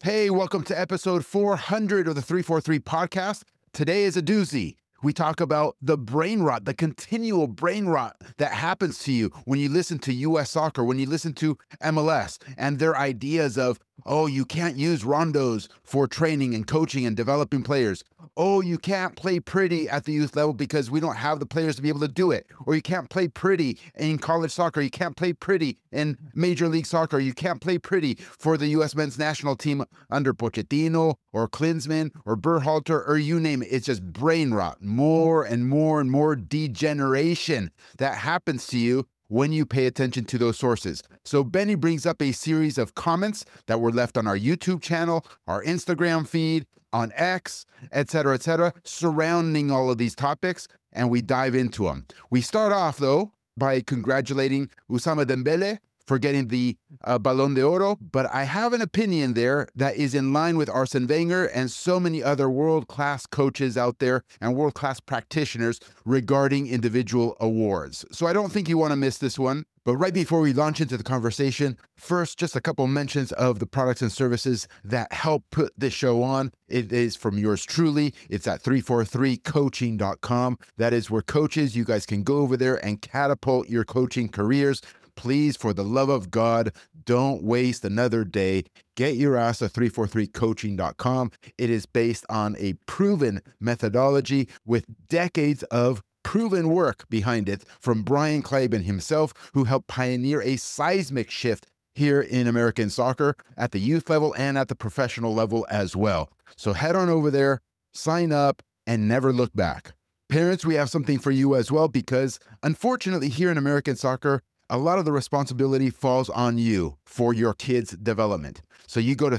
Hey, welcome to episode 400 of the 343 podcast. Today is a doozy. We talk about the brain rot, the continual brain rot that happens to you when you listen to US soccer, when you listen to MLS, and their ideas of, oh, you can't use rondos for training and coaching and developing players. Oh, you can't play pretty at the youth level because we don't have the players to be able to do it. Or you can't play pretty in college soccer. You can't play pretty in Major League Soccer. You can't play pretty for the U.S. men's national team under Pochettino or Klinsmann or Berhalter or you name it. It's just brain rot. More and more and more degeneration that happens to you when you pay attention to those sources. So Benny brings up a series of comments that were left on our YouTube channel, our Instagram feed, on X, et cetera, surrounding all of these topics, and we dive into them. We start off, though, by congratulating Ousmane Dembele for getting the Ballon d'Oro, but I have an opinion there that is in line with Arsene Wenger and so many other world-class coaches out there and world-class practitioners regarding individual awards. So I don't think you want to miss this one. But right before we launch into the conversation, first, just a couple mentions of the products and services that help put this show on. It is from yours truly. It's at 343coaching.com. That is where coaches, you guys can go over there and catapult your coaching careers. Please, for the love of God, don't waste another day. Get your ass at 343coaching.com. It is based on a proven methodology with decades of proven work behind it from Brian Kleiban himself, who helped pioneer a seismic shift here in American soccer at the youth level and at the professional level as well. So head on over there, sign up, and never look back. Parents, we have something for you as well, because unfortunately here in American soccer, a lot of the responsibility falls on you for your kids' development. So you go to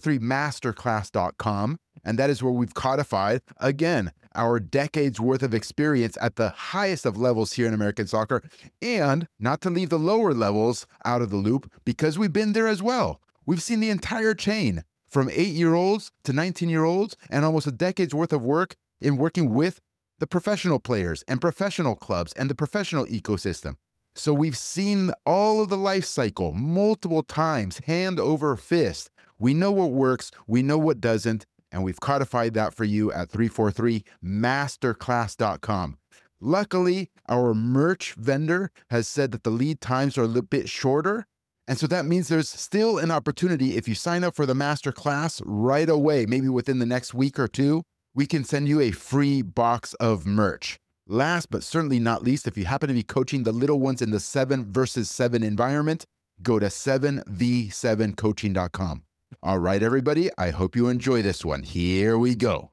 343masterclass.com, and that is where we've codified, again, our decades worth of experience at the highest of levels here in American soccer, and not to leave the lower levels out of the loop, because we've been there as well. We've seen the entire chain from 8-year-olds to 19-year-olds and almost a decade's worth of work in working with the professional players and professional clubs and the professional ecosystem. So we've seen all of the life cycle multiple times, hand over fist. We know what works, we know what doesn't, and we've codified that for you at 343masterclass.com. Luckily, our merch vendor has said that the lead times are a little bit shorter, and so that means there's still an opportunity. If you sign up for the masterclass right away, maybe within the next week or two, we can send you a free box of merch. Last but certainly not least, if you happen to be coaching the little ones in the 7 versus 7 environment, go to 7v7coaching.com. All right, everybody, I hope you enjoy this one. Here we go.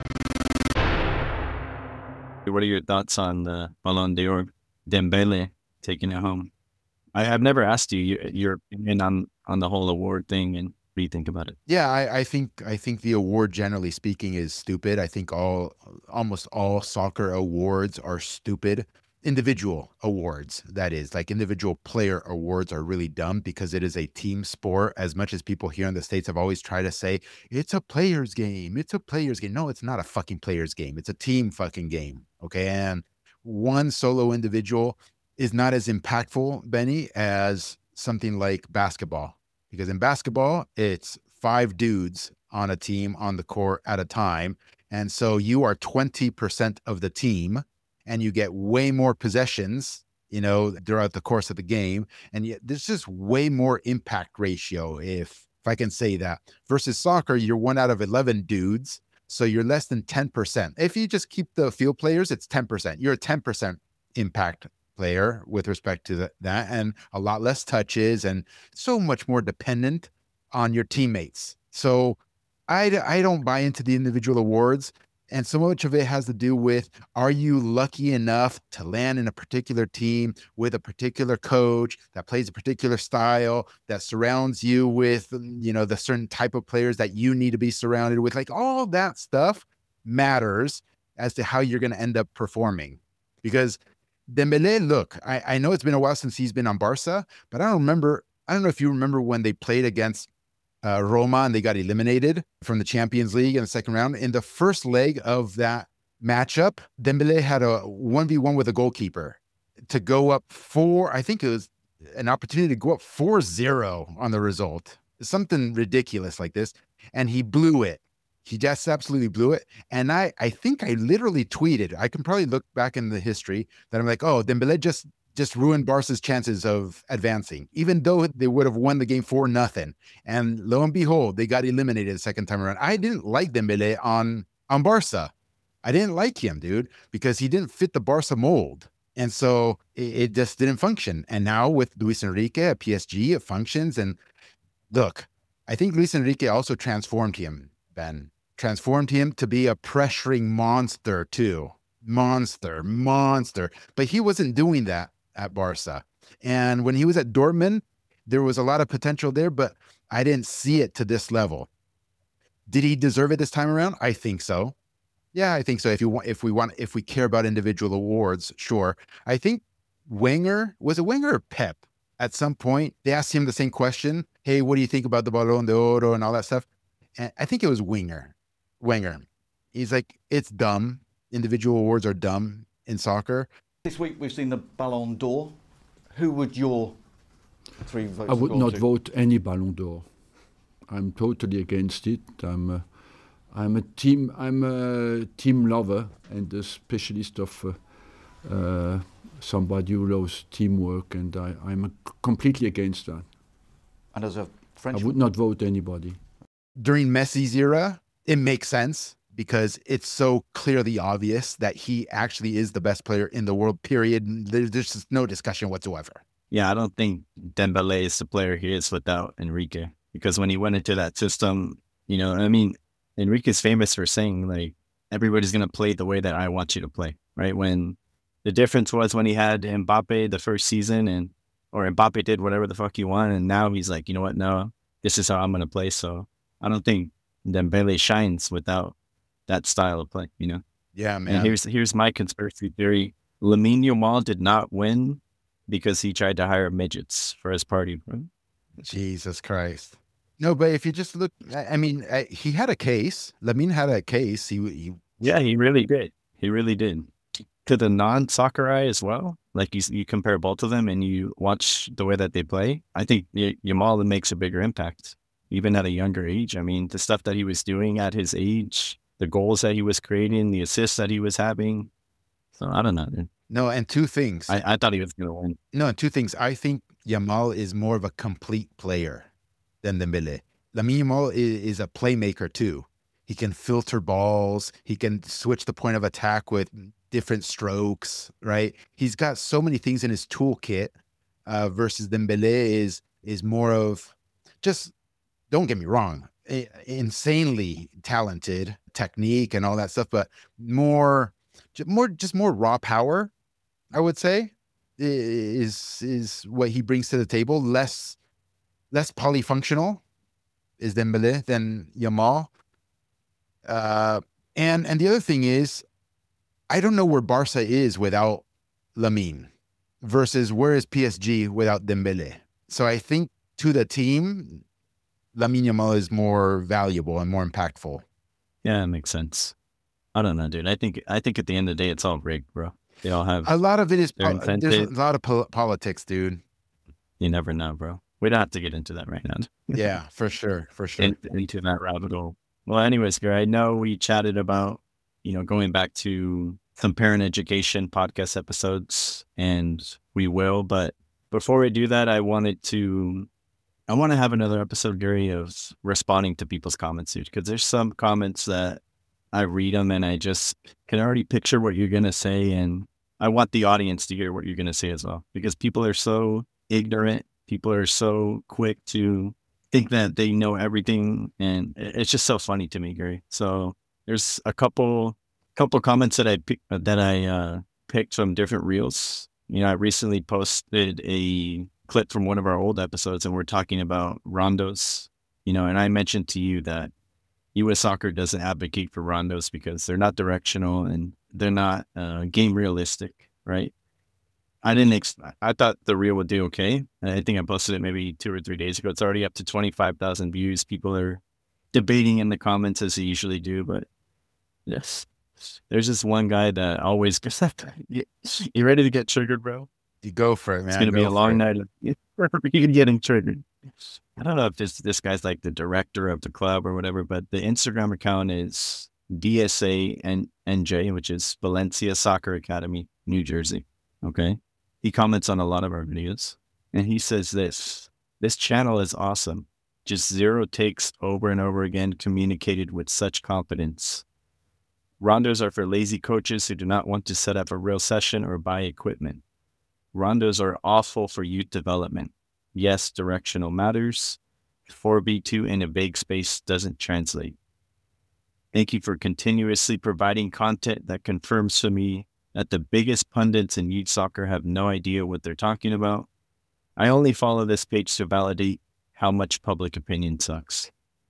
What are your thoughts on the Ballon d'Or, Dembele taking it home? I've never asked you your opinion on the whole award thing, and what do you think about it? Yeah, I think the award, generally speaking, is stupid. I think almost all soccer awards are stupid. Individual awards, that is, like individual player awards, are really dumb because it is a team sport. As much as people here in the States have always tried to say, it's a player's game. It's a player's game. No, it's not a fucking player's game. It's a team fucking game. Okay. And one solo individual is not as impactful, Benny, as something like basketball. Because in basketball, it's 5 dudes on a team on the court at a time. And so you are 20% of the team and you get way more possessions, throughout the course of the game. And yet there's just way more impact ratio, if I can say that. Versus soccer, you're 1 out of 11 dudes. So you're less than 10%. If you just keep the field players, it's 10%. You're a 10% impact player with respect to that, and a lot less touches and so much more dependent on your teammates. So I don't buy into the individual awards, and so much of it has to do with, are you lucky enough to land in a particular team with a particular coach that plays a particular style, that surrounds you with, the certain type of players that you need to be surrounded with. Like, all that stuff matters as to how you're going to end up performing. Because Dembele, look, I know it's been a while since he's been on Barca, but I don't know if you remember when they played against Roma and they got eliminated from the Champions League in the second round. In the first leg of that matchup, Dembele had a 1v1 with a goalkeeper to go up I think it was an opportunity to go up 4-0 on the result. Something ridiculous like this. and he blew it. He just absolutely blew it. And I think I literally tweeted, I can probably look back in the history that I'm like, oh, Dembele just ruined Barca's chances of advancing, even though they would have won the game 4-0. And lo and behold, they got eliminated the second time around. I didn't like Dembele on Barca. I didn't like him, dude, because he didn't fit the Barca mold. And so it just didn't function. And now with Luis Enrique at PSG, it functions. And look, I think Luis Enrique also transformed him, Ben. Transformed him to be a pressuring monster too. Monster. But he wasn't doing that at Barca. And when he was at Dortmund, there was a lot of potential there, but I didn't see it to this level. Did he deserve it this time around? I think so. Yeah, I think so. If we care about individual awards, sure. I think Wenger, was it Wenger or Pep? At some point, they asked him the same question. Hey, what do you think about the Ballon d'Oro and all that stuff? And I think it was Wenger. He's like, it's dumb. Individual awards are dumb in soccer. This week we've seen the Ballon d'Or. Who would your 3 votes? I would not vote any Ballon d'Or. I'm totally against it. I'm a team lover and a specialist of somebody who loves teamwork, and I'm completely against that. And as a Frenchman, I would not vote anybody. During Messi's era, it makes sense because it's so clearly obvious that he actually is the best player in the world, period. There's just no discussion whatsoever. Yeah, I don't think Dembele is the player he is without Enrique, because when he went into that system, Enrique's famous for saying, like, everybody's going to play the way that I want you to play, right? When the difference was when he had Mbappe the first season or Mbappe did whatever the fuck he wanted, and now he's like, you know what, no, this is how I'm going to play. So I don't think Dembele shines without that style of play, Yeah, man. And here's my conspiracy theory. Lamine Yamal did not win because he tried to hire midgets for his party. Right? Jesus Christ. No, but if you just look, he had a case. Lamine had a case. He really did. He really did. To the non-soccer eye as well, like you compare both of them and you watch the way that they play, I think Yamal makes a bigger impact, even at a younger age. I mean, the stuff that he was doing at his age, the goals that he was creating, the assists that he was having. So I don't know, dude. No, and two things. I thought he was going to win. No, and two things. I think Yamal is more of a complete player than Dembele. Lamine Yamal is a playmaker too. He can filter balls. He can switch the point of attack with different strokes, right? He's got so many things in his toolkit versus Dembele is more of, just, don't get me wrong, insanely talented technique and all that stuff, but more raw power, I would say, is what he brings to the table. Less polyfunctional is Dembele than Yamal. And the other thing is, I don't know where Barca is without Lamine versus where is PSG without Dembele. So I think to the team, Lamine Yamal is more valuable and more impactful. Yeah, it makes sense. I don't know, dude. I think at the end of the day, it's all rigged, bro. They all have a lot of it is there's a lot of politics, dude. You never know, bro. We don't have to get into that right now. Yeah, for sure. Into that rabbit hole. Well, anyways, Gary, I know we chatted about, going back to some parent education podcast episodes, and we will. But before we do that, I want to have another episode, Gary, of responding to people's comments, dude, because there's some comments that I read them and I just can already picture what you're going to say. And I want the audience to hear what you're going to say as well, because people are so ignorant. People are so quick to think that they know everything. And it's just so funny to me, Gary. So there's a couple comments that I picked from different reels. I recently posted a clip from one of our old episodes, and we're talking about rondos, and I mentioned to you that U.S. Soccer doesn't advocate for rondos because they're not directional and they're not game realistic, right? I thought the reel would do okay. And I think I posted it maybe 2 or 3 days ago. It's already up to 25,000 views. People are debating in the comments as they usually do, but yes, there's this one guy that always gets that. You ready to get triggered, bro? You go for it, man. It's going to be a long night of getting triggered. I don't know if this guy's like the director of the club or whatever, but the Instagram account is DSA and NJ, which is Valencia Soccer Academy, New Jersey. Okay. He comments on a lot of our videos and he says this channel is awesome. Just 0 takes over and over again, communicated with such confidence. Rondos are for lazy coaches who do not want to set up a real session or buy equipment. Rondos are awful for youth development. Yes, directional matters. 4B2 in a vague space doesn't translate. Thank you for continuously providing content that confirms to me that the biggest pundits in youth soccer have no idea what they're talking about. I only follow this page to validate how much public opinion sucks.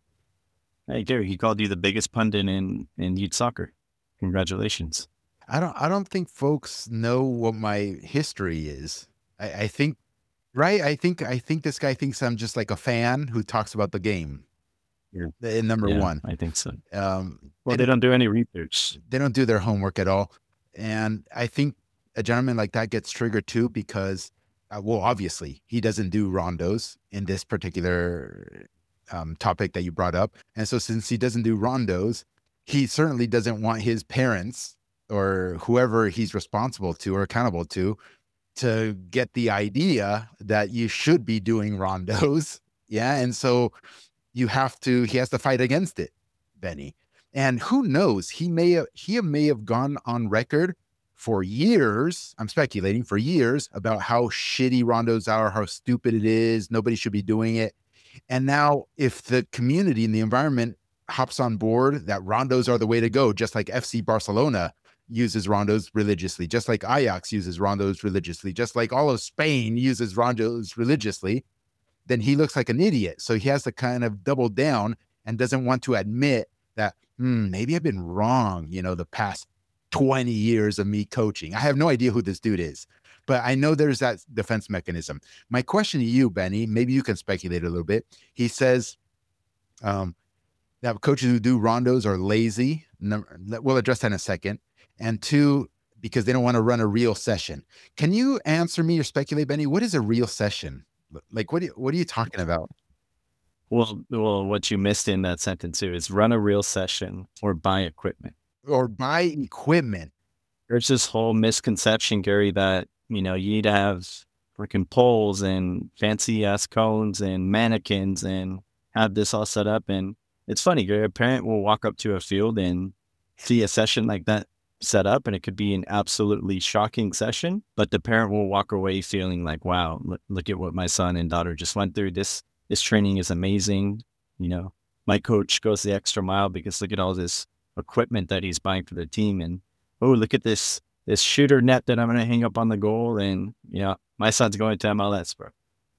Hey, Gary, he called you the biggest pundit in youth soccer. Congratulations. I don't think folks know what my history is. I think, right? I think this guy thinks I'm just like a fan who talks about the game. Number one. I think so. Well, they don't do any research. They don't do their homework at all. And I think a gentleman like that gets triggered too because, well, obviously he doesn't do rondos in this particular topic that you brought up. And so since he doesn't do rondos, he certainly doesn't want his parents or whoever he's responsible to or accountable to get the idea that you should be doing rondos. Yeah. And so he has to fight against it, Benny. And who knows, he may have gone on record for years, I'm speculating, for years about how shitty rondos are, how stupid it is, nobody should be doing it. And now if the community and the environment hops on board that rondos are the way to go, just like FC Barcelona uses rondos religiously, just like Ajax uses rondos religiously, just like all of Spain uses rondos religiously, then he looks like an idiot. So he has to kind of double down and doesn't want to admit that, maybe I've been wrong, the past 20 years of me coaching. I have no idea who this dude is, but I know there's that defense mechanism. My question to you, Benny, maybe you can speculate a little bit. He says that coaches who do rondos are lazy. We'll address that in a second. And 2, because they don't want to run a real session. Can you answer me or speculate, Benny? What is a real session? Like, what are you talking about? Well, what you missed in that sentence too is run a real session or buy equipment. Or buy equipment. There's this whole misconception, Gary, that, you need to have freaking poles and fancy ass cones and mannequins and have this all set up. And it's funny, Gary, a parent will walk up to a field and see a session like that set up, and it could be an absolutely shocking session, but the parent will walk away feeling like, wow, look at what my son and daughter just went through. This training is amazing. My coach goes the extra mile because look at all this equipment that he's buying for the team. And, oh, look at this shooter net that I'm going to hang up on the goal. And, my son's going to MLS, bro.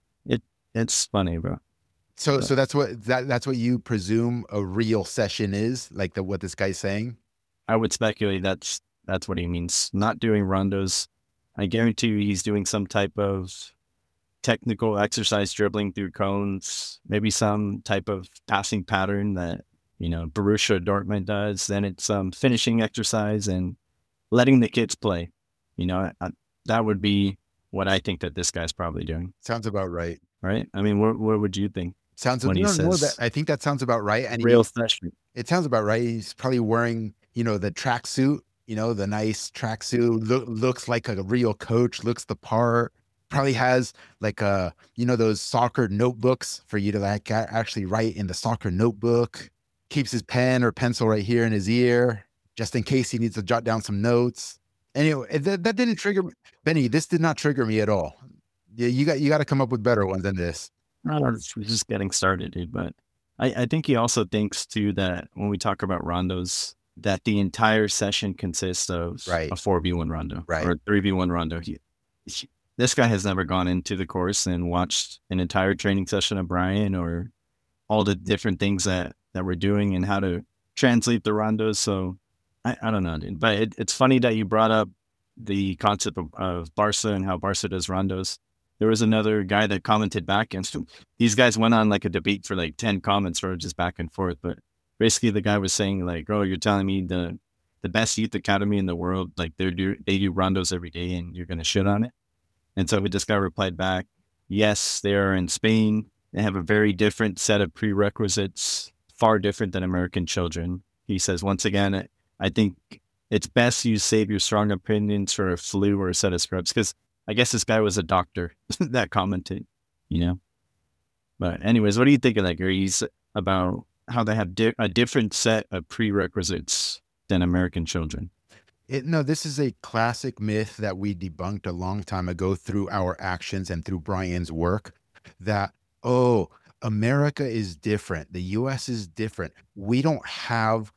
It's funny, bro. So that's what you presume a real session is, like what this guy's saying? I would speculate that's what he means. Not doing rondos. I guarantee you he's doing some type of technical exercise, dribbling through cones, maybe some type of passing pattern that, Borussia Dortmund does. Then it's finishing exercise and letting the kids play. That would be what I think that this guy's probably doing. Sounds about right. Right? I mean, what would you think? I think that sounds about right. And real session. It sounds about right. He's probably wearing, the tracksuit, the nice tracksuit, looks like a real coach, looks the part, probably has like those soccer notebooks for you to like actually write in the soccer notebook, keeps his pen or pencil right here in his ear, just in case he needs to jot down some notes. Anyway, that didn't trigger me. Benny, this did not trigger me at all. Yeah, you got to come up with better ones than this. We're just getting started, dude. But I think he also thinks too that when we talk about rondos, that the entire session consists of a 4v1 rondo or a 3v1 rondo. This guy has never gone into the course and watched an entire training session of Brian or all the different things that we're doing and how to translate the rondos. So I don't know, dude. But it's funny that you brought up the concept of Barca and how Barca does rondos. There was another guy that commented back, and these guys went on like a debate for like 10 comments or just back and forth. But basically the guy was saying like, oh, you're telling me the best youth academy in the world, like they do rondos every day and you're going to shit on it. And so this guy replied back, yes, they are in Spain. They have a very different set of prerequisites, far different than American children. He says, once again, I think it's best you save your strong opinions for a flu or a set of scrubs. Because I guess this guy was a doctor that commented, you know. But anyways, what do you think of that, Gary? About how they have a different set of prerequisites than American children. No, this is a classic myth that we debunked a long time ago through our actions and through Brian's work that, oh, America is different. The US is different. We don't have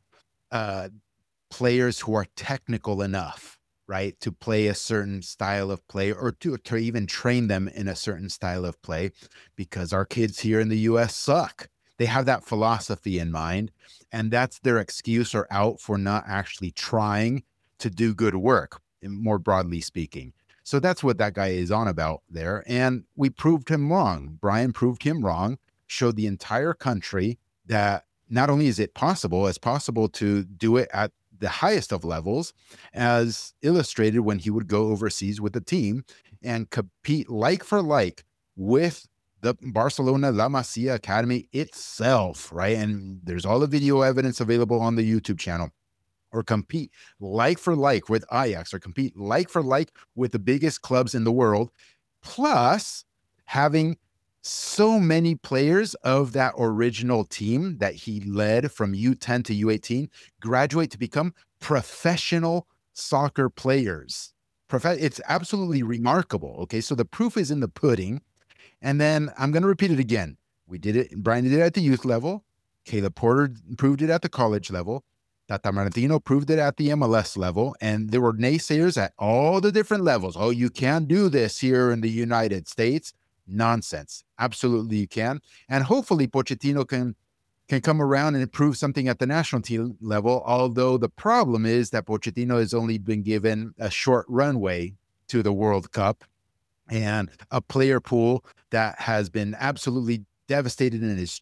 players who are technical enough, right, to play a certain style of play or to even train them in a certain style of play because our kids here in the US suck. They have that philosophy in mind, and that's their excuse or out for not actually trying to do good work, more broadly speaking. So that's what that guy is on about there. And we proved him wrong. Brian proved him wrong, showed the entire country that not only is it possible, it's possible to do it at the highest of levels, as illustrated when he would go overseas with the team and compete like for like with the Barcelona La Masia Academy itself, right? And there's all the video evidence available on the YouTube channel. Or compete like for like with Ajax, or compete like for like with the biggest clubs in the world, plus having so many players of that original team that he led from U10 to U18 graduate to become professional soccer players. It's absolutely remarkable. Okay, so the proof is in the pudding. And then I'm going to repeat it again. We did it. Brian did it at the youth level. Caleb Porter proved it at the college level. Tata Martino proved it at the MLS level, and there were naysayers at all the different levels. Oh, you can't do this here in the United States. Nonsense. Absolutely you can. And hopefully Pochettino can come around and improve something at the national team level, although the problem is that Pochettino has only been given a short runway to the World Cup and a player pool that has been absolutely devastated and was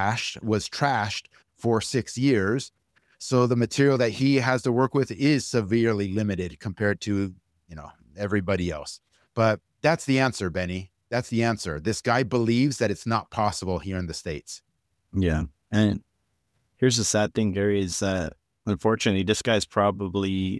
trashed for 6 years. So the material that he has to work with is severely limited compared to, everybody else. But that's the answer, Benny. That's the answer. This guy believes that it's not possible here in the States. Yeah. And here's the sad thing, Gary, is that unfortunately, this guy probably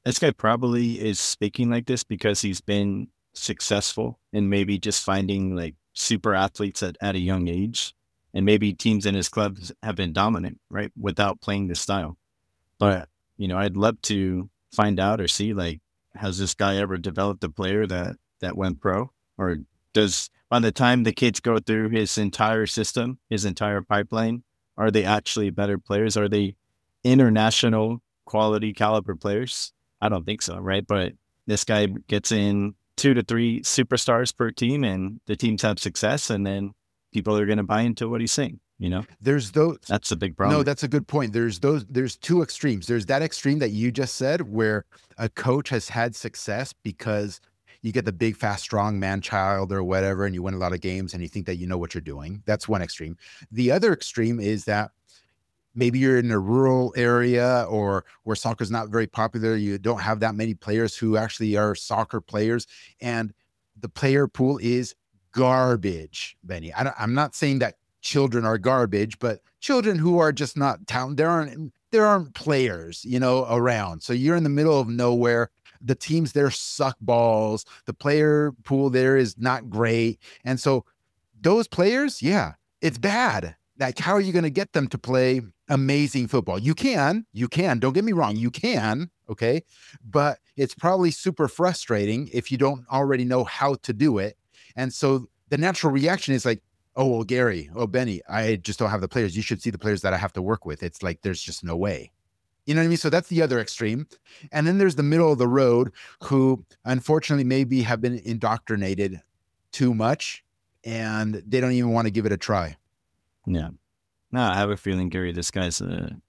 is speaking like this because he's been successful in maybe just finding like super athletes at a young age. And maybe teams in his clubs have been dominant, right, without playing this style. But, I'd love to find out or see, like, has this guy ever developed a player that went pro? Or does, by the time the kids go through his entire system, his entire pipeline, are they actually better players? Are they international quality caliber players? I don't think so, right? But this guy gets in 2 to 3 superstars per team, and the teams have success, and then people are going to buy into what he's saying, There's those. That's a big problem. No, that's a good point. There's 2 extremes. There's that extreme that you just said where a coach has had success because you get the big, fast, strong man child or whatever, and you win a lot of games and you think that you know what you're doing. That's one extreme. The other extreme is that maybe you're in a rural area or where soccer is not very popular. You don't have that many players who actually are soccer players, and the player pool is garbage, Benny. I'm not saying that children are garbage, but children who are just not talented, there aren't players, around. So you're in the middle of nowhere. The teams there suck balls. The player pool there is not great. And so those players, yeah, it's bad. Like, how are you going to get them to play amazing football? You can, don't get me wrong. You can. Okay. But it's probably super frustrating if you don't already know how to do it. And so the natural reaction is like, oh, well, Gary, oh, Benny, I just don't have the players. You should see the players that I have to work with. It's like, there's just no way. You know what I mean? So that's the other extreme. And then there's the middle of the road who unfortunately maybe have been indoctrinated too much and they don't even want to give it a try. Yeah. No, I have a feeling, Gary, this guy's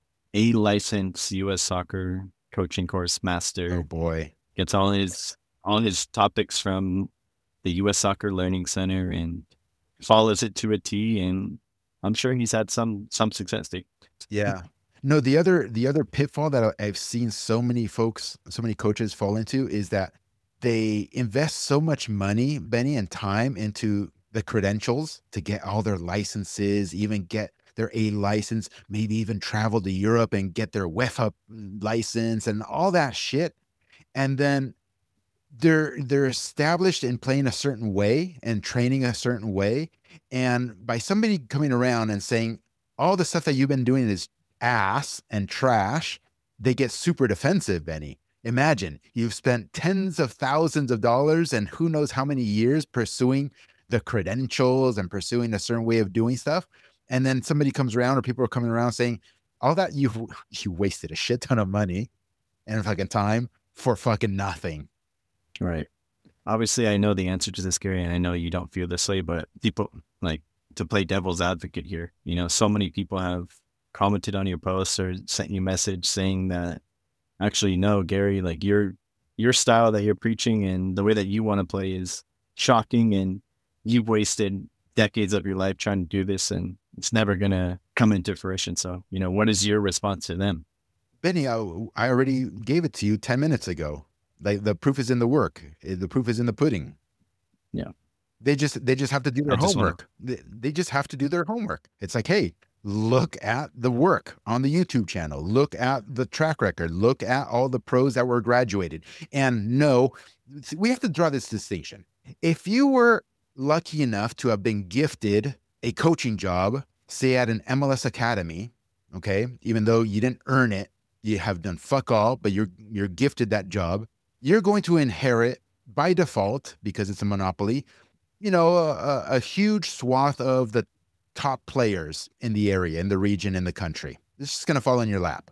a licensed U.S. soccer coaching course master. Oh, boy. Gets all his topics from the U.S. Soccer Learning Center and follows it to a T, and I'm sure he's had some success. Yeah. No, the other pitfall that I've seen so many coaches fall into is that they invest so much money, Benny, and time into the credentials to get all their licenses, even get their A license, maybe even travel to Europe and get their UEFA license and all that shit. And then they're established in playing a certain way and training a certain way. And by somebody coming around and saying all the stuff that you've been doing is ass and trash, they get super defensive, Benny. Imagine you've spent tens of thousands of dollars and who knows how many years pursuing the credentials and pursuing a certain way of doing stuff. And then somebody comes around or people are coming around saying all that you wasted a shit ton of money and fucking time for fucking nothing. Right. Obviously, I know the answer to this, Gary, and I know you don't feel this way, but people, like, to play devil's advocate here, you know, so many people have commented on your posts or sent you a message saying that, actually, no, Gary, like your style that you're preaching and the way that you want to play is shocking, and you've wasted decades of your life trying to do this, and it's never going to come into fruition. So, you know, what is your response to them? Benny, I already gave it to you 10 minutes ago. Like, the proof is in the work. The proof is in the pudding. Yeah. They just have to do their homework. They just have to do their homework. It's like, hey, look at the work on the YouTube channel. Look at the track record. Look at all the pros that were graduated. And no, we have to draw this distinction. If you were lucky enough to have been gifted a coaching job, say at an MLS academy, okay, even though you didn't earn it, you have done fuck all, but you're gifted that job, you're going to inherit by default, because it's a monopoly, you know, a huge swath of the top players in the area, in the region, in the country. It's just going to fall in your lap.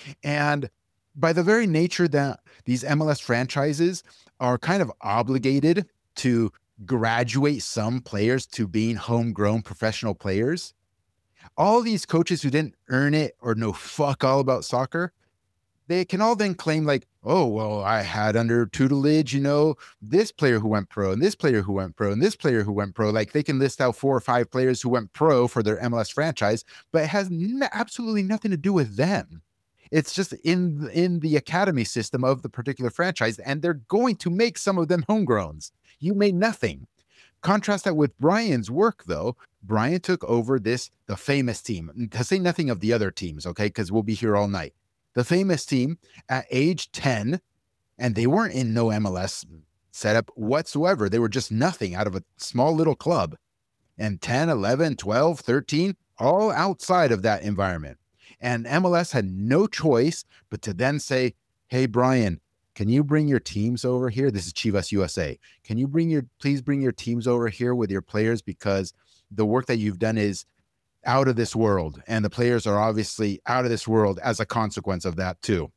And by the very nature that these MLS franchises are kind of obligated to graduate some players to being homegrown professional players, all these coaches who didn't earn it or know fuck all about soccer, they can all then claim like, oh, well, I had under tutelage, you know, this player who went pro and this player who went pro and this player who went pro. Like, they can list out 4 or 5 players who went pro for their MLS franchise, but it has absolutely nothing to do with them. It's just in the academy system of the particular franchise, and they're going to make some of them homegrowns. You made nothing. Contrast that with Brian's work, though. Brian took over the famous team, to say nothing of the other teams, okay, because we'll be here all night. The famous team at age 10, and they weren't in no MLS setup whatsoever. They were just nothing out of a small little club. And 10, 11, 12, 13, all outside of that environment. And MLS had no choice but to then say, hey, Brian, can you bring your teams over here? This is Chivas USA. Can you please bring your teams over here with your players, because the work that you've done is out of this world, and the players are obviously out of this world as a consequence of that too.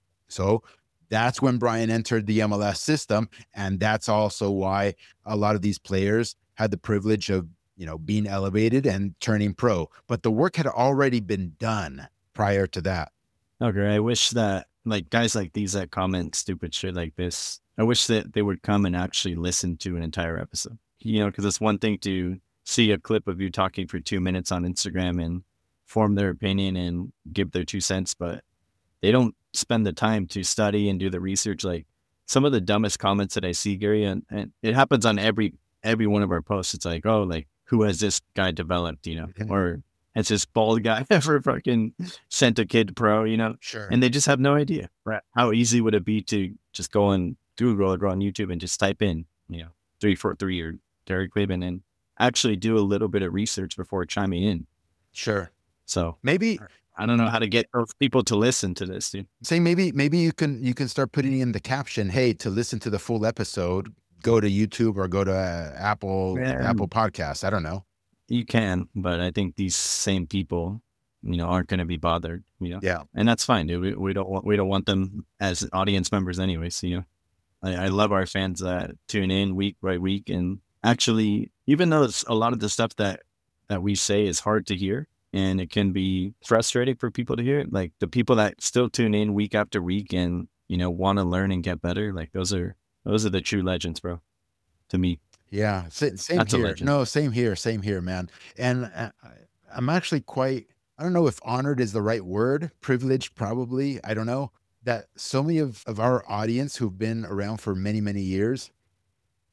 So that's when Brian entered the MLS system, and that's also why a lot of these players had the privilege of, you know, being elevated and turning pro. But the work had already been done prior to that. Okay, I wish that, like, guys like these that comment stupid shit like this, I wish that they would come and actually listen to an entire episode. You know, because it's one thing to see a clip of you talking for 2 minutes on Instagram and form their opinion and give their 2 cents, but they don't spend the time to study and do the research. Like, some of the dumbest comments that I see, Gary, and it happens on every one of our posts. It's like, oh, like, who has this guy developed, you know, or has this bald guy ever fucking sent a kid pro, you know? Sure. And they just have no idea. Right. How easy would it be to just go on Google or go on YouTube and just type in, you know, 343 or Gary Kleben and actually do a little bit of research before chiming in. Sure. So maybe, I don't know how to get people to listen to this, dude. Say maybe you can start putting in the caption, hey, to listen to the full episode, go to YouTube or go to Apple Podcasts. I don't know. You can, but I think these same people, you know, aren't going to be bothered, you know? Yeah. And that's fine, dude. We don't want them as audience members anyway. So, you know, I love our fans that tune in week by week. And actually, even though it's a lot of the stuff that we say is hard to hear and it can be frustrating for people to hear, like the people that still tune in week after week and, you know, want to learn and get better, like those are the true legends, bro, to me. Yeah. Same That's here. No, same here, man. And I'm actually quite, I don't know if honored is the right word, privileged, probably. I don't know, that so many of our audience who've been around for many, many years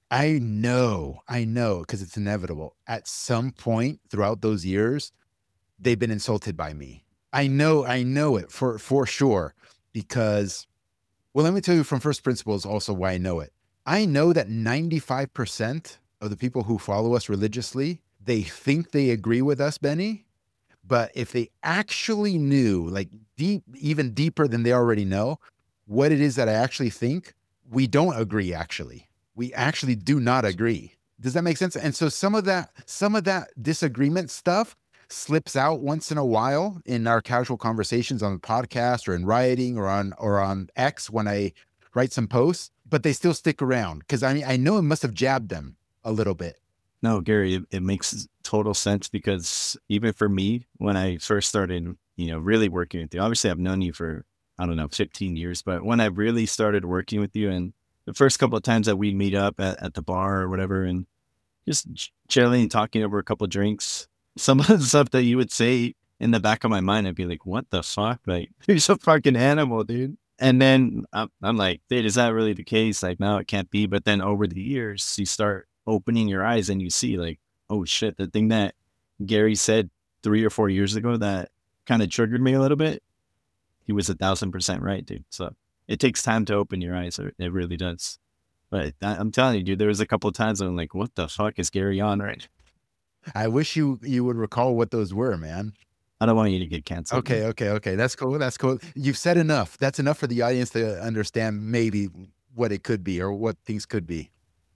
I know, because it's inevitable. At some point throughout those years, they've been insulted by me. I know it for sure because, well, let me tell you from first principles also why I know it. I know that 95% of the people who follow us religiously, they think they agree with us, Benny. But if they actually knew, like deep, even deeper than they already know, what it is that I actually think, we don't agree actually. We actually do not agree. Does that make sense? And so some of that disagreement stuff slips out once in a while in our casual conversations on the podcast or in writing or on X when I write some posts, but they still stick around because I know it must have jabbed them a little bit. No, Gary, it makes total sense because even for me, when I first started, really working with you, obviously I've known you for, I don't know, 15 years, but when I really started working with you and the first couple of times that we meet up at the bar or whatever, and just chilling and talking over a couple of drinks, some of the stuff that you would say in the back of my mind, I'd be like, what the fuck? Like, you're a fucking animal, dude. And then I'm like, dude, is that really the case? Like, no, it can't be. But then over the years, you start opening your eyes and you see like, oh shit, the thing that Gary said 3 or 4 years ago that kind of triggered me a little bit, he was 1,000% right, dude. So it takes time to open your eyes. It really does. But I'm telling you, dude, there was a couple of times I'm like, what the fuck is Gary on right? I wish you would recall what those were, man. I don't want you to get canceled. Okay. That's cool. You've said enough. That's enough for the audience to understand maybe what it could be or what things could be.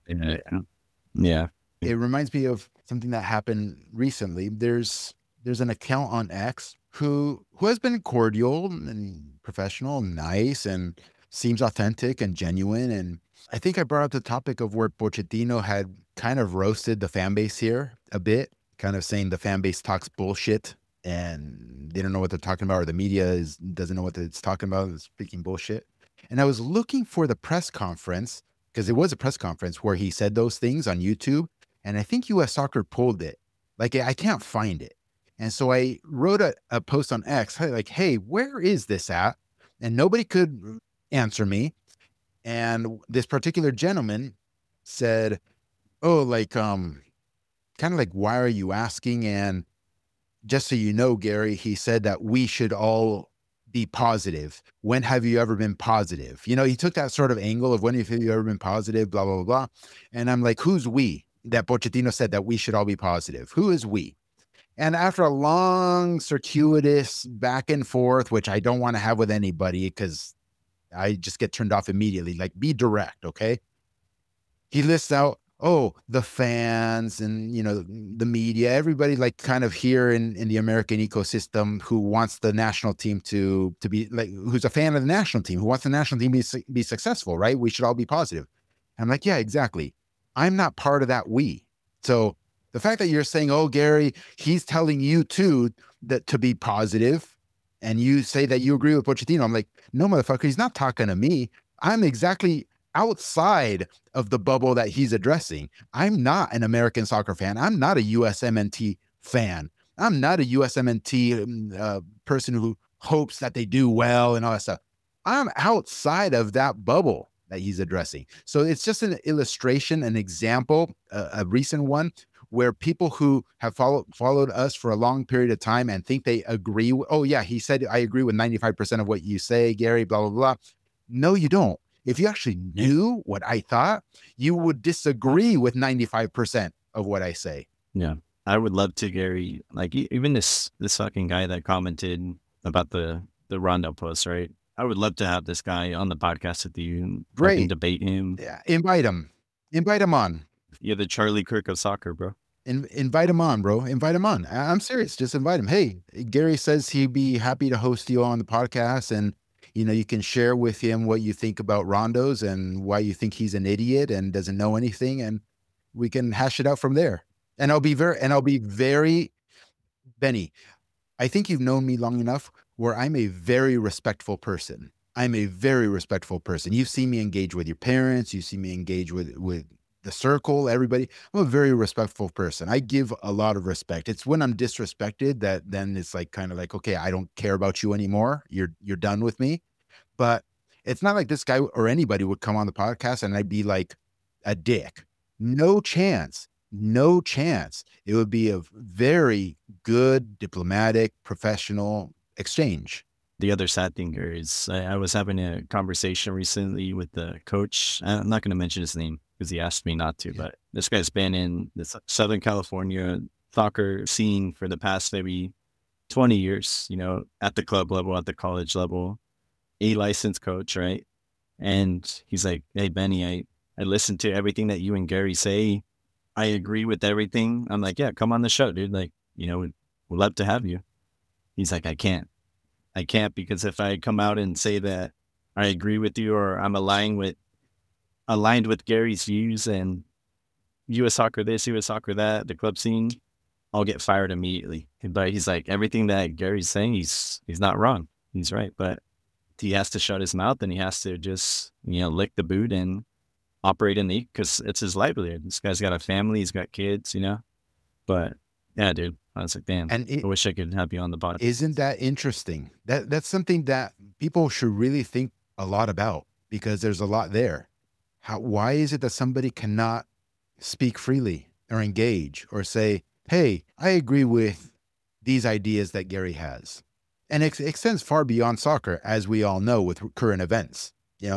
Yeah. It reminds me of something that happened recently. There's an account on X who has been cordial and professional and nice and seems authentic and genuine. And I think I brought up the topic of where Pochettino had kind of roasted the fan base here a bit, kind of saying the fan base talks bullshit and they don't know what they're talking about, or the media doesn't know what it's talking about, it's speaking bullshit. And I was looking for the press conference because it was a press conference where he said those things on YouTube. And I think US Soccer pulled it. Like, I can't find it. And so I wrote a post on X, like, hey, where is this at? And nobody could answer me. And this particular gentleman said, oh, like, kind of like, why are you asking? And just so you know, Gary, he said that we should all be positive. When have you ever been positive? He took that sort of angle of when have you ever been positive, blah, blah, blah, blah. And I'm like, who's we? That Pochettino said that we should all be positive. Who is we? And after a long, circuitous back and forth, which I don't want to have with anybody because I just get turned off immediately, like be direct, okay? He lists out, oh, the fans and, the media, everybody like kind of here in the American ecosystem who wants the national team to be like, who's a fan of the national team, who wants the national team to be successful, right? We should all be positive. And I'm like, yeah, exactly. I'm not part of that we. So the fact that you're saying, oh, Gary, he's telling you too that to be positive and you say that you agree with Pochettino. I'm like, no, motherfucker, he's not talking to me. I'm exactly outside of the bubble that he's addressing. I'm not an American soccer fan. I'm not a USMNT fan. I'm not a USMNT person who hopes that they do well and all that stuff. I'm outside of that bubble that he's addressing. So it's just an illustration, an example, a recent one where people who have followed us for a long period of time and think they agree. Oh yeah, he said, I agree with 95% of what you say, Gary, blah, blah, blah. No, you don't. If you actually knew what I thought, you would disagree with 95% of what I say. Yeah. I would love to, Gary, like even this fucking guy that commented about the Rondo post, right? I would love to have this guy on the podcast with you and Great. debate him. Yeah, invite him on. You're the Charlie Kirk of soccer, bro. Invite him on, bro. Invite him on. I'm serious. Just invite him. Hey, Gary says he'd be happy to host you on the podcast, and you can share with him what you think about Rondos and why you think he's an idiot and doesn't know anything, and we can hash it out from there. And I'll be very, Benny, I think you've known me long enough where I'm a very respectful person. You've seen me engage with your parents. You see me engage with the circle, everybody. I'm a very respectful person. I give a lot of respect. It's when I'm disrespected that then it's like kind of like, okay, I don't care about you anymore. You're done with me. But it's not like this guy or anybody would come on the podcast and I'd be like a dick. No chance. No chance. It would be a very good, diplomatic, professional exchange. The other sad thing here is I was having a conversation recently with the coach. I'm not going to mention his name because he asked me not to, but this guy's been in the Southern California soccer scene for the past maybe 20 years, at the club level, at the college level, a licensed coach, right? And he's like, hey, Benny, I listened to everything that you and Gary say. I agree with everything. I'm like, yeah, come on the show, dude. Like, we'd love to have you. He's like, I can't because if I come out and say that I agree with you or I'm aligned with Gary's views and U.S. soccer this, U.S. soccer that, the club scene, I'll get fired immediately. But he's like, everything that Gary's saying, he's not wrong. He's right. But he has to shut his mouth and he has to just, lick the boot and operate in because it's his livelihood. This guy's got a family, he's got kids, But yeah, dude, I was like, damn, I wish I could have you on the podcast. Isn't that interesting? That's something that people should really think a lot about because there's a lot there. Why is it that somebody cannot speak freely or engage or say, hey, I agree with these ideas that Gary has? And it extends far beyond soccer, as we all know with current events.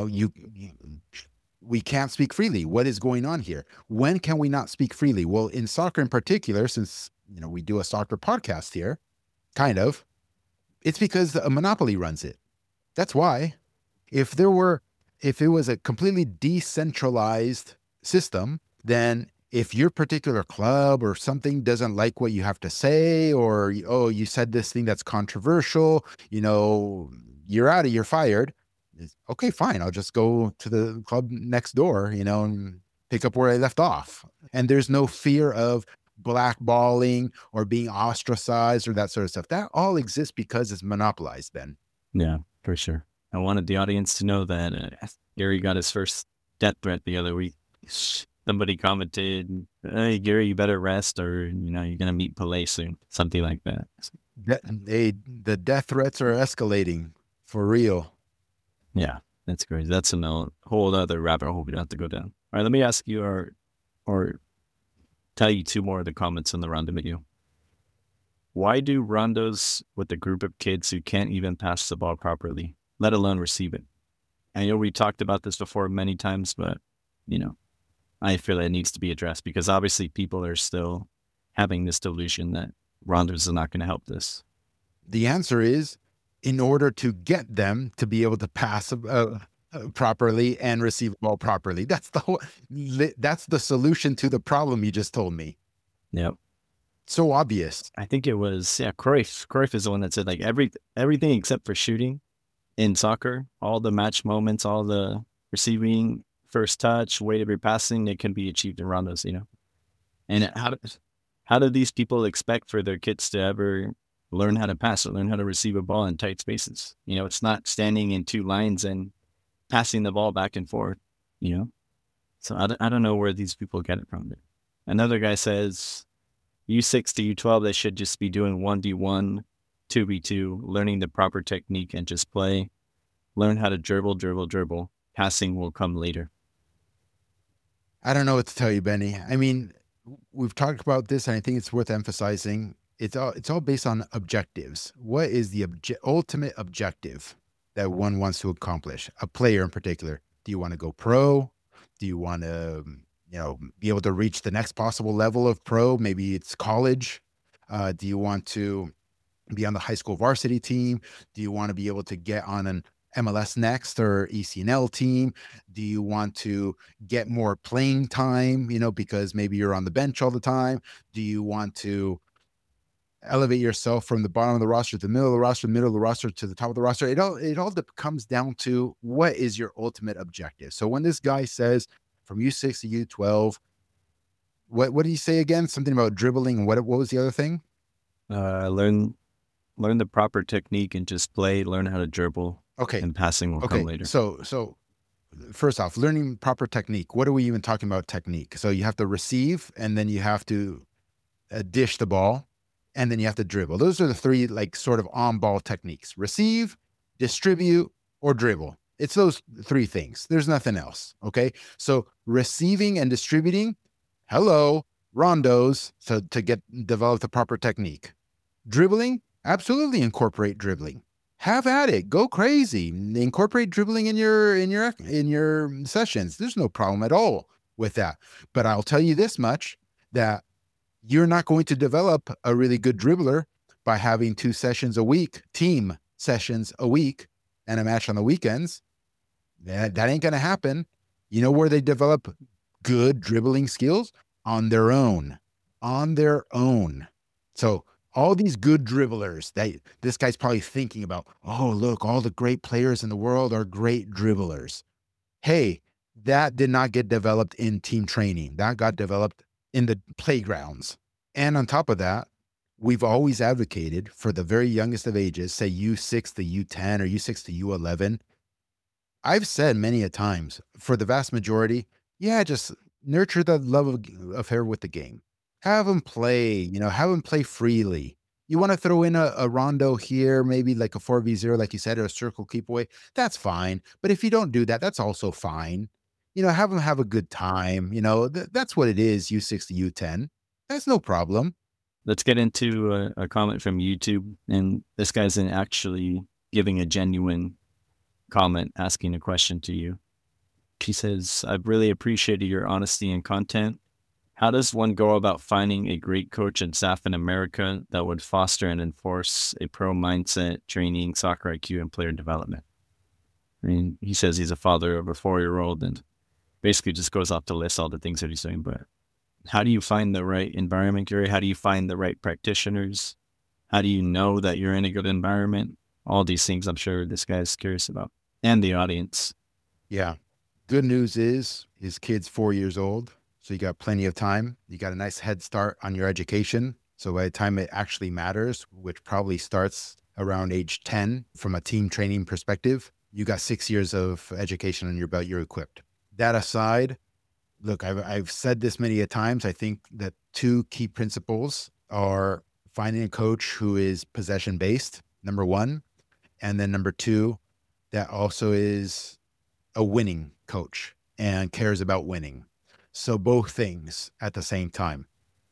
We can't speak freely. What is going on here? When can we not speak freely? Well, in soccer in particular, since we do a soccer podcast here, kind of, it's because a monopoly runs it. That's why. If it was a completely decentralized system, then if your particular club or something doesn't like what you have to say, or, you said this thing that's controversial, you're out, you're fired. Okay, fine. I'll just go to the club next door, and pick up where I left off. And there's no fear of blackballing or being ostracized or that sort of stuff. That all exists because it's monopolized then. Yeah, for sure. I wanted the audience to know that Gary got his first death threat the other week. Somebody commented, hey, Gary, you better rest or, you're going to meet Pelé soon. Something like that. The death threats are escalating for real. Yeah, that's crazy. That's a whole other rabbit hole we don't have to go down. All right, let me ask you or tell you two more of the comments on the Rondo video. Why do rondos with a group of kids who can't even pass the ball properly, let alone receive it? I know we talked about this before many times, but, I feel it needs to be addressed because obviously people are still having this delusion that rondos are not going to help this. The answer is, in order to get them to be able to pass properly and receive the ball properly. That's the solution to the problem you just told me. Yep. So obvious. I think it was, Cruyff. Cruyff is the one that said, like, everything except for shooting in soccer, all the match moments, all the receiving, first touch, weight of your passing, it can be achieved in rondos, And how do these people expect for their kids to ever learn how to pass or learn how to receive a ball in tight spaces? It's not standing in two lines and passing the ball back and forth, So I don't know where these people get it from. Another guy says, U6 to U12, they should just be doing 1v1, 2v2, learning the proper technique and just play. Learn how to dribble. Passing will come later. I don't know what to tell you, Benny. I mean, we've talked about this, and I think it's worth emphasizing. It's all based on objectives. What is the ultimate objective that one wants to accomplish? A player in particular. Do you want to go pro? Do you want to, be able to reach the next possible level of pro? Maybe it's college. Do you want to be on the high school varsity team? Do you want to be able to get on an MLS Next or ECNL team? Do you want to get more playing time, because maybe you're on the bench all the time? Do you want to elevate yourself from the bottom of the roster to the middle of the roster, middle of the roster to the top of the roster? It all comes down to what is your ultimate objective. So when this guy says from U6 to U12, what did he say again? Something about dribbling. What was the other thing? Learn the proper technique and just play. Learn how to dribble. Okay. And passing will come later. So first off, learning proper technique. What are we even talking about technique? So you have to receive, and then you have to dish the ball, and then you have to dribble. Those are the three sort of on-ball techniques: receive, distribute, or dribble. It's those three things. There's nothing else. Okay. So receiving and distributing, Hello, rondos, so to develop the proper technique. Dribbling, absolutely incorporate dribbling. Have at it. Go crazy. Incorporate dribbling in your sessions. There's no problem at all with that. But I'll tell you this much, that you're not going to develop a really good dribbler by having 2 sessions a week, team sessions a week, and a match on the weekends. That ain't going to happen. You know where they develop good dribbling skills? On their own. So all these good dribblers that this guy's probably thinking about, oh, look, all the great players in the world are great dribblers. Hey, that did not get developed in team training. That got developed in the playgrounds. And on top of that, we've always advocated for the very youngest of ages, say U6 to U10 or U6 to U11. I've said many a times, for the vast majority, just nurture the love affair with the game. Have them play, have them play freely. You want to throw in a rondo here, maybe like a 4v0, like you said, or a circle keep away. That's fine. But if you don't do that, that's also fine. Have them have a good time. That's what it is, U6 to U10. That's no problem. Let's get into a comment from YouTube. And this guy's actually giving a genuine comment, asking a question to you. He says, I've really appreciated your honesty and content. How does one go about finding a great coach and staff in America that would foster and enforce a pro mindset, training, soccer IQ, and player development? I mean, he says he's a father of a 4-year-old and basically just goes off to list all the things that he's doing. But how do you find the right environment, Gary? How do you find the right practitioners? How do you know that you're in a good environment? All these things I'm sure this guy's curious about, and the audience. Yeah. Good news is his kid's 4 years old. So you got plenty of time. You got a nice head start on your education. So by the time it actually matters, which probably starts around age 10 from a team training perspective, you got 6 years of education on your belt. You're equipped. That aside, look, I've said this many a times. I think that 2 key principles are finding a coach who is possession based, number 1. And then number 2, that also is a winning coach and cares about winning. So both things at the same time.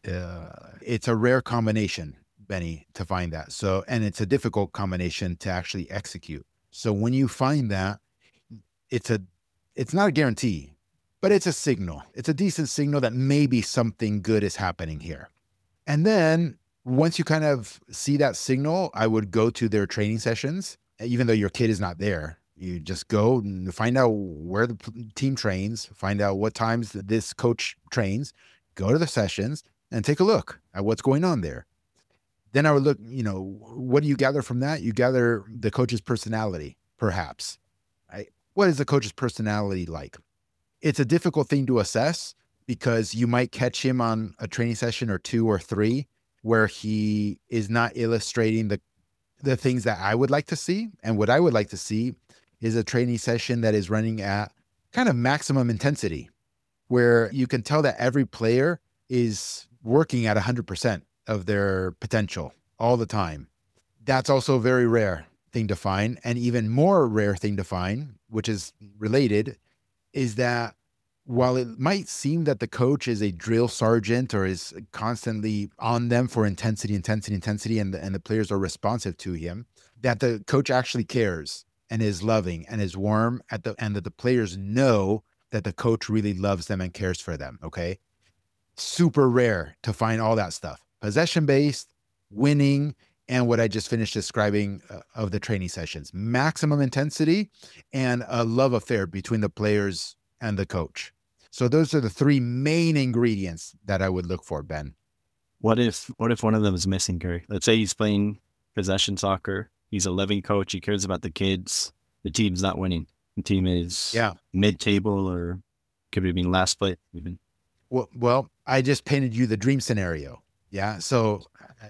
It's a rare combination, Benny, to find that. So, and it's a difficult combination to actually execute. So when you find that, it's not a guarantee, but it's a signal. It's a decent signal that maybe something good is happening here. And then once you kind of see that signal, I would go to their training sessions, even though your kid is not there. You just go and find out where the team trains, find out what times this coach trains, go to the sessions and take a look at what's going on there. Then I would look, what do you gather from that? You gather the coach's personality, perhaps. Right? What is the coach's personality like? It's a difficult thing to assess because you might catch him on a training session or 2 or 3 where he is not illustrating the things that I would like to see. And what I would like to see is a training session that is running at kind of maximum intensity, where you can tell that every player is working at 100% of their potential all the time. That's also a very rare thing to find. And even more rare thing to find, which is related, is that while it might seem that the coach is a drill sergeant or is constantly on them for intensity, and the players are responsive to him, that the coach actually cares and is loving and is warm and that the players know that the coach really loves them and cares for them. Okay. Super rare to find all that stuff. Possession-based, winning, and what I just finished describing of the training sessions. Maximum intensity and a love affair between the players and the coach. So those are the 3 main ingredients that I would look for, Ben. What if one of them is missing, Gary? Let's say he's playing possession soccer. He's a loving coach. He cares about the kids. The team's not winning. The team is mid-table or could have been last place even. Well, I just painted you the dream scenario. Yeah. So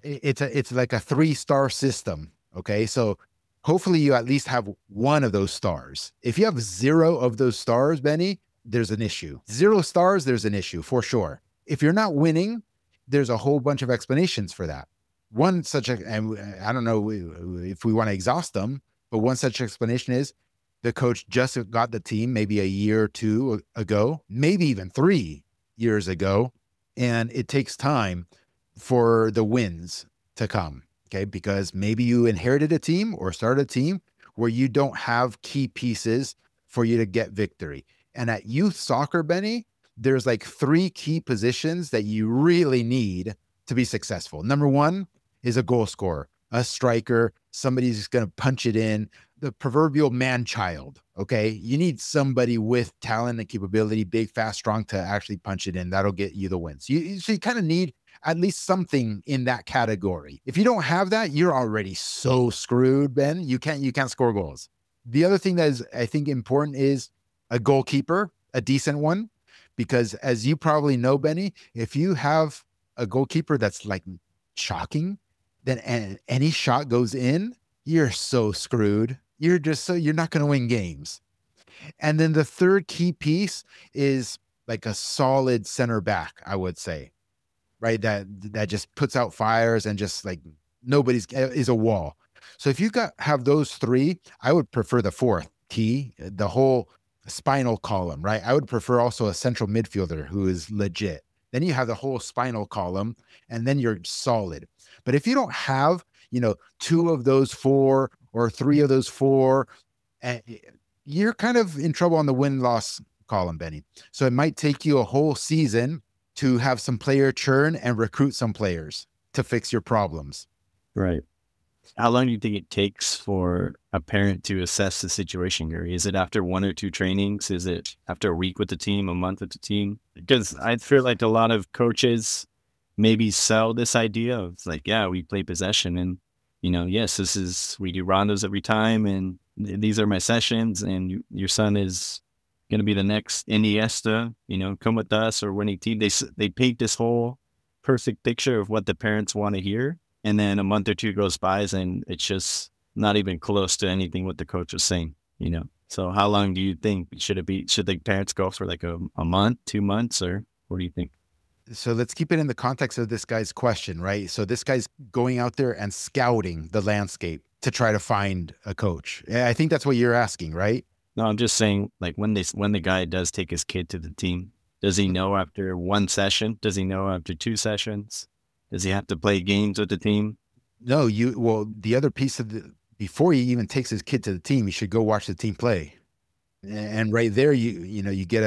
it's like a 3-star system. Okay. So hopefully you at least have one of those stars. If you have 0 of those stars, Benny, there's an issue. 0 stars, there's an issue for sure. If you're not winning, there's a whole bunch of explanations for that. One such, and I don't know if we want to exhaust them, but one such explanation is the coach just got the team maybe a year or 2 ago, maybe even 3 years ago, And it takes time for the wins to come, okay? Because maybe you inherited a team or started a team where you don't have key pieces for you to get victory. And at youth soccer, Benny, there's like 3 key positions that you really need to be successful. Number 1 is a goal scorer, a striker, somebody who's going to punch it in, the proverbial man child, okay? You need somebody with talent and capability, big, fast, strong, to actually punch it in. That'll get you the wins. So you kind of need at least something in that category. If you don't have that, you're already so screwed, Ben. You can't score goals. The other thing that is, I think, important is a goalkeeper, a decent one, because as you probably know, Benny, if you have a goalkeeper that's like shocking, then any shot goes in, you're so screwed. You're not going to win games. And then the third key piece is like a solid center back, I would say, right? That just puts out fires and just like is a wall. So if you have those 3, I would prefer the 4th key, the whole spinal column, right? I would prefer also a central midfielder who is legit. Then you have the whole spinal column, and then you're solid. But if you don't have, 2 of those 4 or 3 of those 4, you're kind of in trouble on the win-loss column, Benny. So it might take you a whole season to have some player churn and recruit some players to fix your problems. Right. How long do you think it takes for a parent to assess the situation, Gary? Is it after 1 or 2 trainings? Is it after a week with the team, a month with the team? Because I feel like a lot of coaches maybe sell this idea of like, yeah, we play possession and, yes, we do rondos every time and these are my sessions and your son is going to be the next Iniesta, come with us or winning team. They paint this whole perfect picture of what the parents want to hear. And then a month or 2 goes by and it's just not even close to anything what the coach was saying, So how long do you think should the parents go for like a month, 2 months, or what do you think? So let's keep it in the context of this guy's question, right? So this guy's going out there and scouting the landscape to try to find a coach. I think that's what you're asking, right? No, I'm just saying, like when the guy does take his kid to the team, does he know after 1 session? Does he know after 2 sessions? Does he have to play games with the team? No, the other piece of before he even takes his kid to the team, he should go watch the team play. And right there, you get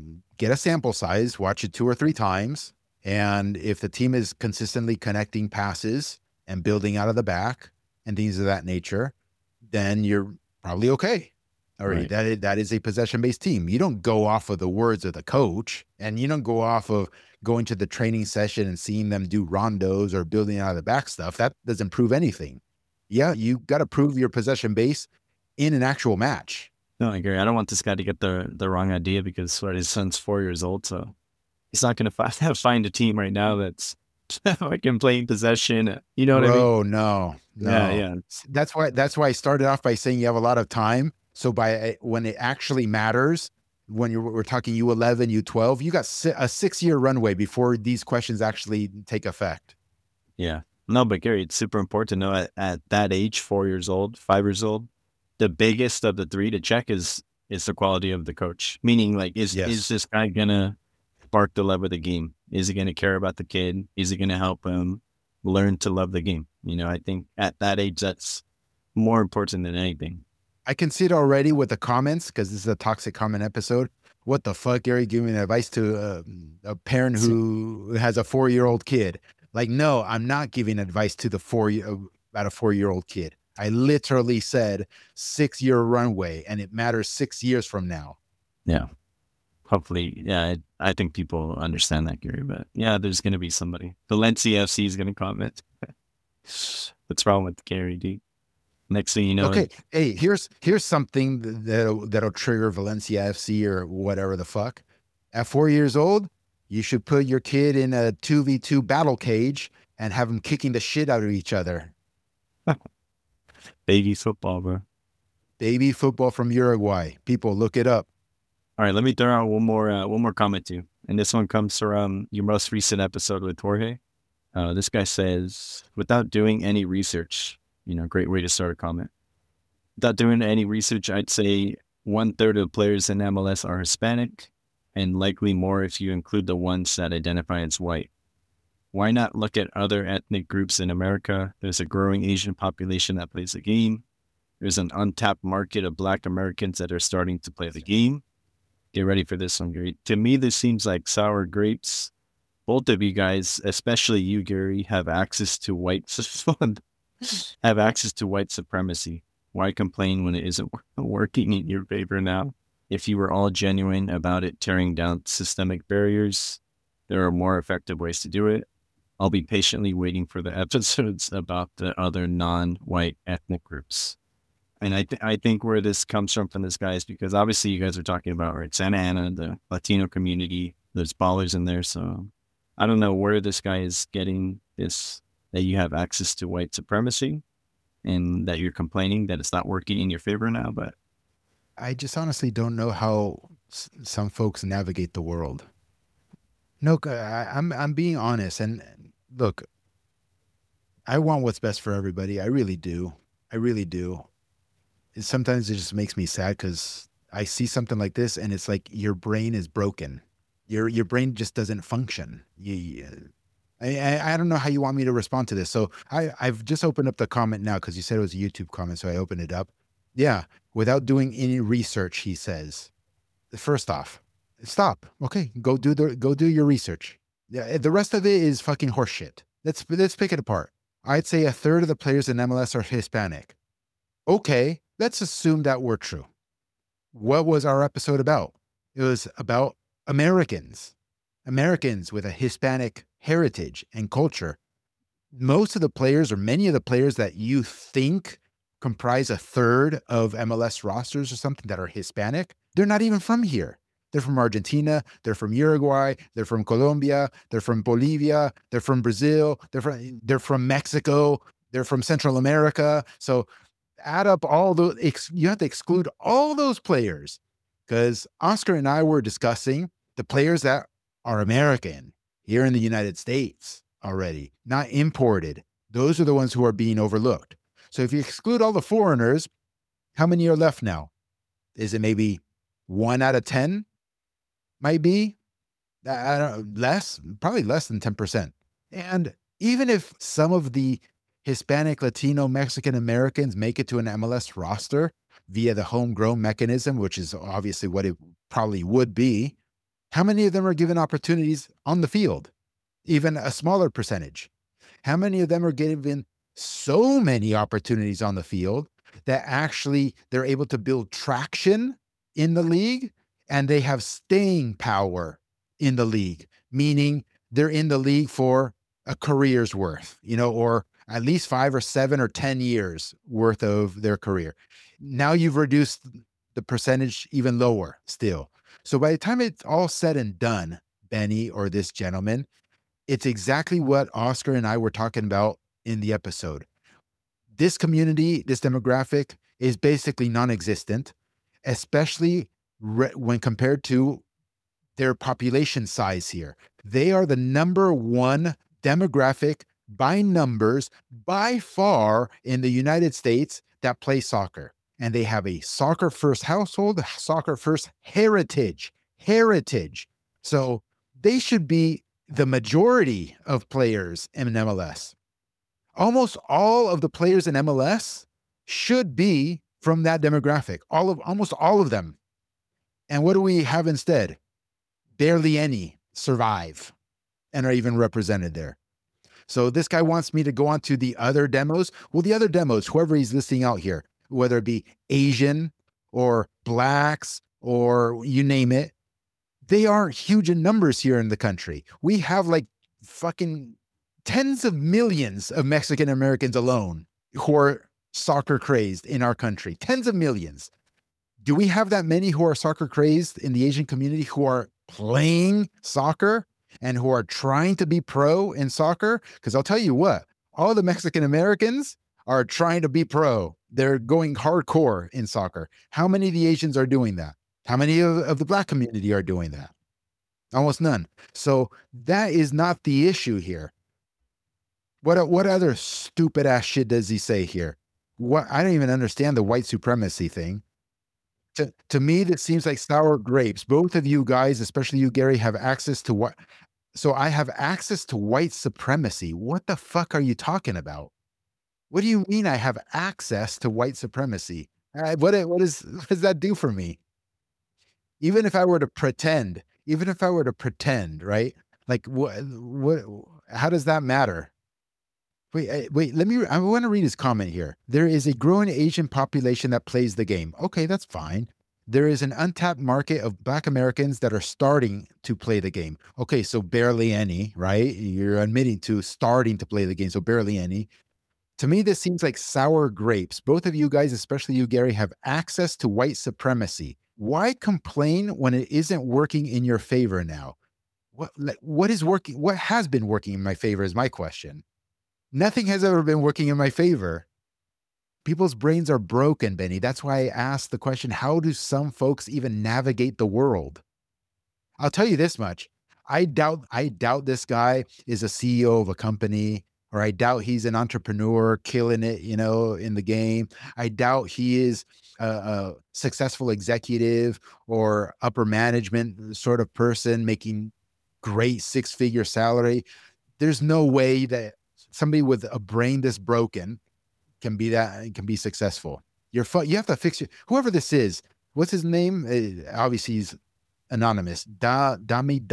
a sample size, watch it 2 or 3 times. And if the team is consistently connecting passes and building out of the back and things of that nature, then you're probably okay. All right. That is a possession-based team. You don't go off of the words of the coach, and you don't go off of going to the training session and seeing them do rondos or building out of the back stuff. That doesn't prove anything. Yeah, you got to prove your possession base in an actual match. No, I agree. I don't want this guy to get the wrong idea because his son's 4 years old, so he's not going to find a team right now that's like playing possession. You know what I mean? Oh, no. Yeah. That's why I started off by saying you have a lot of time. So when it actually matters, when we're talking U11, U12, you got a 6-year runway before these questions actually take effect. Yeah. No, but Gary, it's super important to know at that age, 4 years old, 5 years old, the biggest of the 3 to check is the quality of the coach. Meaning, like, is this guy gonna spark the love of the game? Is he gonna care about the kid? Is he gonna help him learn to love the game? I think at that age, that's more important than anything. I can see it already with the comments because this is a toxic comment episode. What the fuck, Gary, giving advice to a parent who has a 4-year-old kid? Like, no, I'm not giving advice to about a 4-year-old kid. I literally said 6-year runway, and it matters 6 years from now. Yeah. Hopefully, yeah, I think people understand that, Gary. But yeah, there's going to be somebody. Valencia FC is going to comment. What's wrong with Gary, D? Next thing you know. Okay, hey, here's something that'll trigger Valencia FC or whatever the fuck. At 4 years old, you should put your kid in a 2v2 battle cage and have them kicking the shit out of each other. Baby football, bro. Baby football from Uruguay. People, look it up. All right, let me throw out one more comment too. And this one comes from your most recent episode with Jorge. This guy says, without doing any research, great way to start a comment. Without doing any research, I'd say 1/3 of players in MLS are Hispanic. and likely more if you include the ones that identify as white. Why not look at other ethnic groups in America? There's a growing Asian population that plays the game. There's an untapped market of Black Americans that are starting to play the game. Get ready for this one, Gary. To me, this seems like sour grapes. Both of you guys, especially you, Gary, have access to white supremacy. Why complain when it isn't working in your favor now? If you were all genuine about it, tearing down systemic barriers, there are more effective ways to do it. I'll be patiently waiting for the episodes about the other non-white ethnic groups. And I think where this comes from this guy is because obviously you guys are talking about, right, Santa Ana, the Latino community, there's ballers in there. So I don't know where this guy is getting this, that you have access to white supremacy and that you're complaining that it's not working in your favor now. But I just honestly don't know how some folks navigate the world. No, I'm being honest. And look, I want what's best for everybody. I really do. I really do. Sometimes it just makes me sad because I see something like this and it's like your brain is broken. Your brain just doesn't function. I don't know how you want me to respond to this. So I've just opened up the comment now because you said it was a YouTube comment, so I opened it up. Yeah, without doing any research, he says. First off, stop. Okay, go do your research. Yeah, the rest of it is fucking horseshit. Let's pick it apart. I'd say a third of the players in MLS are Hispanic. Okay, let's assume that we're true. What was our episode about? It was about Americans with a Hispanic heritage and culture. Most of the players, or many of the players that you think comprise a third of MLS rosters or something that are Hispanic, they're not even from here. They're from Argentina, they're from Uruguay, they're from Colombia, they're from Bolivia, they're from Brazil, they're from Mexico, they're from Central America. So add up all those, you have to exclude all those players, because Oscar and I were discussing the players that are American here in the United States already, not imported. Those are the ones who are being overlooked. So if you exclude all the foreigners, how many are left now? Is it maybe 1 out of 10? Might be. I don't know, probably less than 10%. And even if some of the Hispanic, Latino, Mexican Americans make it to an MLS roster via the homegrown mechanism, which is obviously what it probably would be, how many of them are given opportunities on the field? Even a smaller percentage. How many of them are given so many opportunities on the field that actually they're able to build traction in the league and they have staying power in the league, meaning they're in the league for a career's worth, or at least 5 or 7 or 10 years worth of their career. Now you've reduced the percentage even lower still. So by the time it's all said and done, Benny or this gentleman, it's exactly what Oscar and I were talking about in the episode. This community, this demographic is basically non-existent, especially when compared to their population size here. They are the number one demographic by numbers by far in the United States that play soccer. And they have a soccer first household, soccer first heritage. So they should be the majority of players in MLS. Almost all of the players in MLS should be from that demographic. Almost all of them. And what do we have instead? Barely any survive and are even represented there. So this guy wants me to go on to the other demos. Well, the other demos, whoever he's listing out here, whether it be Asian or Blacks or you name it, they aren't huge in numbers here in the country. We have like fucking tens of millions of Mexican Americans alone who are soccer crazed in our country. Tens of millions. Do we have that many who are soccer crazed in the Asian community who are playing soccer and who are trying to be pro in soccer? Because I'll tell you what, all the Mexican Americans are trying to be pro. They're going hardcore in soccer. How many of the Asians are doing that? How many of the Black community are doing that? Almost none. So that is not the issue here. What other stupid ass shit does he say here? I don't even understand the white supremacy thing. To me, this seems like sour grapes. Both of you guys, especially you, Gary, have access to what? So I have access to white supremacy. What the fuck are you talking about? What do you mean I have access to white supremacy? What does that do for me? Even if I were to pretend, right? Like how does that matter? Wait, I want to read his comment here. There is a growing Asian population that plays the game. Okay, that's fine. There is an untapped market of Black Americans that are starting to play the game. Okay, so barely any, right? You're admitting to starting to play the game, so barely any. To me, this seems like sour grapes. Both of you guys, especially you, Gary, have access to white supremacy. Why complain when it isn't working in your favor now? What is working? What has been working in my favor is my question. Nothing has ever been working in my favor. People's brains are broken, Benny. That's why I asked the question, how do some folks even navigate the world? I'll tell you this much. I doubt this guy is a CEO of a company, or I doubt he's an entrepreneur killing it, in the game. I doubt he is a successful executive or upper management sort of person making great six-figure salary. There's no way that somebody with a brain this broken can be successful. You have to fix whoever this is. What's his name? Obviously he's anonymous. Dami.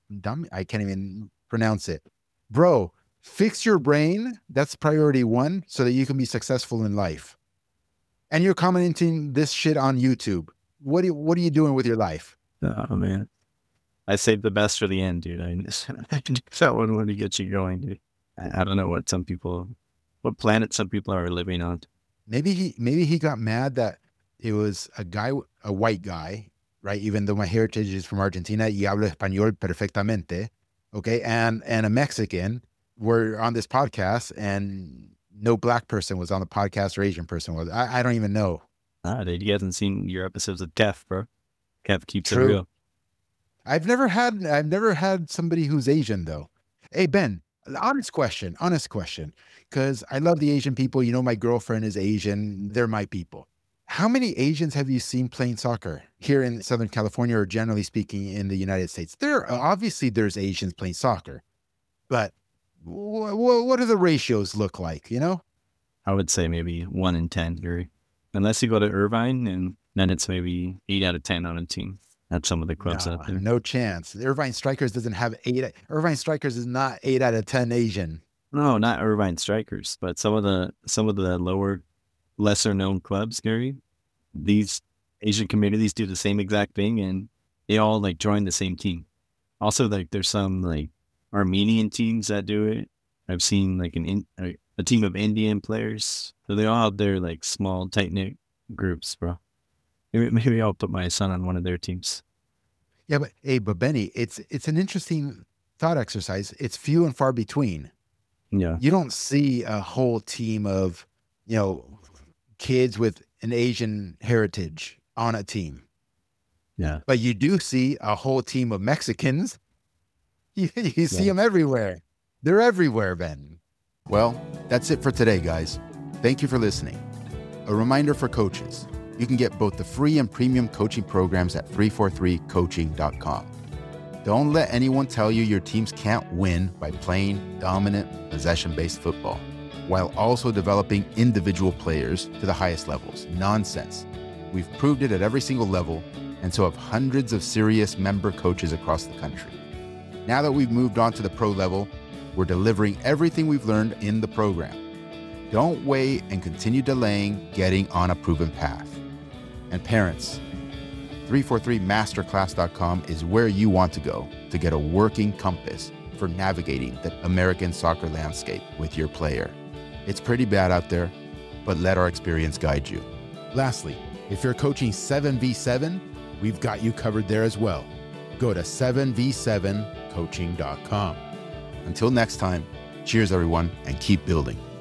I can't even pronounce it. Bro, fix your brain. That's priority one, so that you can be successful in life. And you're commenting this shit on YouTube. What are you doing with your life? Oh man, I saved the best for the end, dude. That one would get you going, dude. I don't know what planet some people are living on. Maybe he got mad that it was a white guy, right? Even though my heritage is from Argentina, y hablo español perfectamente, okay? And a Mexican were on this podcast, and no Black person was on the podcast, or Asian person was. I don't even know. Dude, he hasn't seen your episodes of Def, bro. Kev keeps it True. real. I've never had somebody who's Asian though. Hey Ben, honest question, because I love the Asian people. My girlfriend is Asian. They're my people. How many Asians have you seen playing soccer here in Southern California, or generally speaking in the United States? There's Asians playing soccer, but what do the ratios look like, I would say maybe 1 in 10, Gary. Unless you go to Irvine, and then it's maybe 8 out of 10 on a team at some of the clubs out there. No chance. Irvine Strikers doesn't have 8. Irvine Strikers is not 8 out of 10 Asian. No, not Irvine Strikers, but some of the lower, lesser known clubs, Gary. These Asian communities do the same exact thing, and they all join the same team. Also, there's some Armenian teams that do it. I've seen a team of Indian players. So they all have their small, tight-knit groups, bro. Maybe I'll put my son on one of their teams. Yeah, but Benny, it's an interesting thought exercise. It's few and far between. Yeah. You don't see a whole team of, kids with an Asian heritage on a team. Yeah. But you do see a whole team of Mexicans. You see them everywhere. They're everywhere, Ben. Well, that's it for today, guys. Thank you for listening. A reminder for coaches. You can get both the free and premium coaching programs at 343coaching.com. Don't let anyone tell you your teams can't win by playing dominant, possession-based football, while also developing individual players to the highest levels. Nonsense. We've proved it at every single level, and so have hundreds of serious member coaches across the country. Now that we've moved on to the pro level, we're delivering everything we've learned in the program. Don't wait and continue delaying getting on a proven path. And parents, 343masterclass.com is where you want to go to get a working compass for navigating the American soccer landscape with your player. It's pretty bad out there, but let our experience guide you. Lastly, if you're coaching 7v7, we've got you covered there as well. Go to 7v7coaching.com. Until next time, cheers everyone, and keep building.